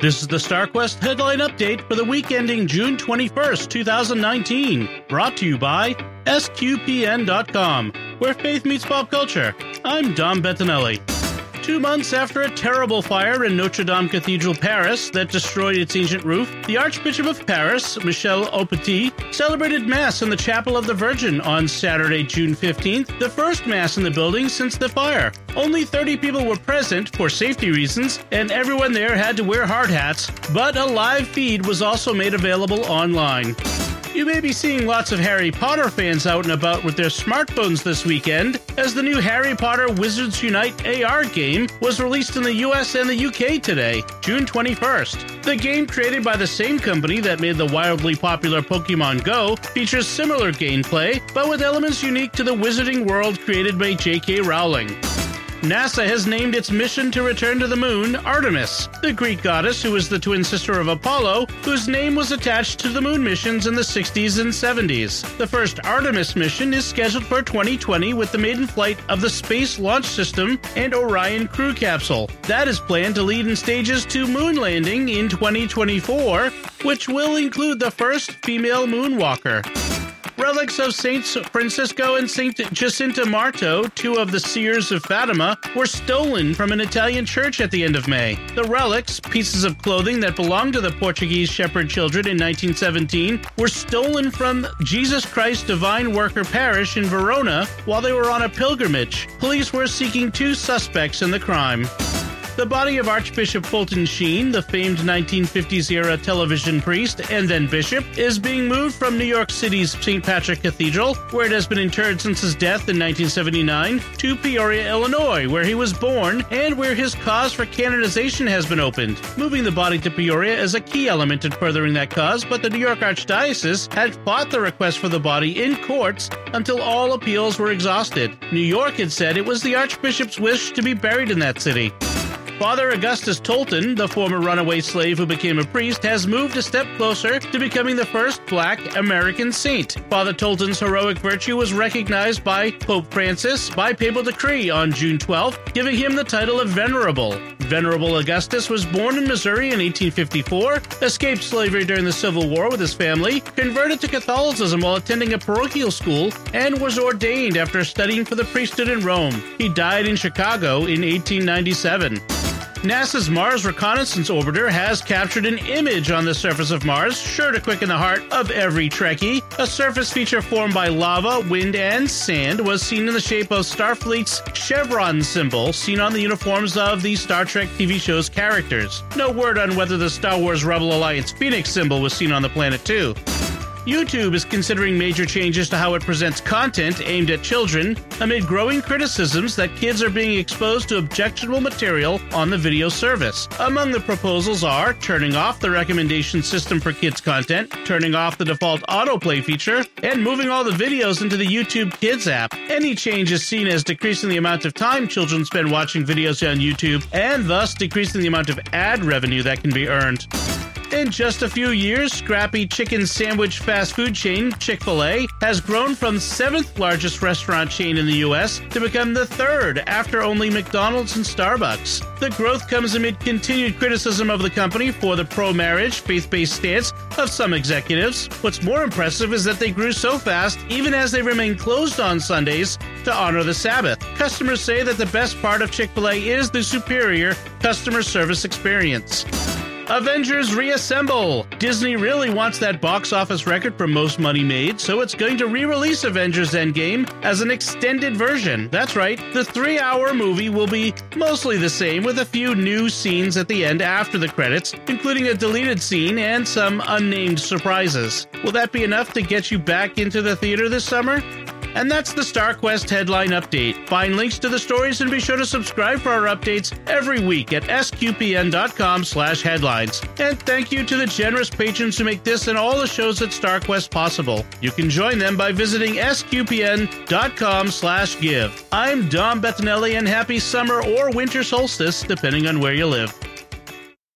This is the StarQuest headline update for the week ending June 21st, 2019, brought to you by SQPN.com, where faith meets pop culture. I'm Dom Bettinelli. 2 months after a terrible fire in Notre Dame Cathedral, Paris, that destroyed its ancient roof, the Archbishop of Paris, Michel Aupetit, celebrated Mass in the Chapel of the Virgin on Saturday, June 15th, the first Mass in the building since the fire. Only 30 people were present for safety reasons, and everyone there had to wear hard hats, but a live feed was also made available online. You may be seeing lots of Harry Potter fans out and about with their smartphones this weekend, as the new Harry Potter Wizards Unite AR game was released in the US and the UK today, June 21st. The game, created by the same company that made the wildly popular Pokemon Go, features similar gameplay, but with elements unique to the wizarding world created by J.K. Rowling. NASA has named its mission to return to the moon Artemis, the Greek goddess who was the twin sister of Apollo, whose name was attached to the moon missions in the 60s and 70s. The first Artemis mission is scheduled for 2020 with the maiden flight of the Space Launch System and Orion crew capsule. That is planned to lead in stages to moon landing in 2024, which will include the first female moonwalker. Relics of St. Francisco and St. Jacinta Marto, two of the seers of Fatima, were stolen from an Italian church at the end of May. The relics, pieces of clothing that belonged to the Portuguese shepherd children in 1917, were stolen from Jesus Christ Divine Worker Parish in Verona while they were on a pilgrimage. Police were seeking 2 suspects in the crime. The body of Archbishop Fulton Sheen, the famed 1950s-era television priest and then bishop, is being moved from New York City's St. Patrick Cathedral, where it has been interred since his death in 1979, to Peoria, Illinois, where he was born and where his cause for canonization has been opened. Moving the body to Peoria is a key element in furthering that cause, but the New York Archdiocese had fought the request for the body in courts until all appeals were exhausted. New York had said it was the Archbishop's wish to be buried in that city. Father Augustus Tolton, the former runaway slave who became a priest, has moved a step closer to becoming the first Black American saint. Father Tolton's heroic virtue was recognized by Pope Francis by papal decree on June 12th, giving him the title of Venerable. Venerable Augustus was born in Missouri in 1854, escaped slavery during the Civil War with his family, converted to Catholicism while attending a parochial school, and was ordained after studying for the priesthood in Rome. He died in Chicago in 1897. NASA's Mars Reconnaissance Orbiter has captured an image on the surface of Mars, sure to quicken the heart of every Trekkie. A surface feature formed by lava, wind, and sand was seen in the shape of Starfleet's chevron symbol, seen on the uniforms of the Star Trek TV show's characters. No word on whether the Star Wars Rebel Alliance Phoenix symbol was seen on the planet too. YouTube is considering major changes to how it presents content aimed at children amid growing criticisms that kids are being exposed to objectionable material on the video service. Among the proposals are turning off the recommendation system for kids' content, turning off the default autoplay feature, and moving all the videos into the YouTube Kids app. Any change is seen as decreasing the amount of time children spend watching videos on YouTube, and thus decreasing the amount of ad revenue that can be earned. In just a few years, scrappy chicken sandwich fast food chain Chick-fil-A has grown from the 7th largest restaurant chain in the U.S. to become the 3rd after only McDonald's and Starbucks. The growth comes amid continued criticism of the company for the pro-marriage, faith-based stance of some executives. What's more impressive is that they grew so fast even as they remain closed on Sundays to honor the Sabbath. Customers say that the best part of Chick-fil-A is the superior customer service experience. Avengers Reassemble! Disney really wants that box office record for most money made, so it's going to re-release Avengers Endgame as an extended version. That's right, the 3-hour movie will be mostly the same with a few new scenes at the end after the credits, including a deleted scene and some unnamed surprises. Will that be enough to get you back into the theater this summer? And that's the StarQuest headline update. Find links to the stories and be sure to subscribe for our updates every week at sqpn.com/headlines. And thank you to the generous patrons who make this and all the shows at StarQuest possible. You can join them by visiting sqpn.com/give. I'm Dom Bettinelli, and happy summer or winter solstice, depending on where you live.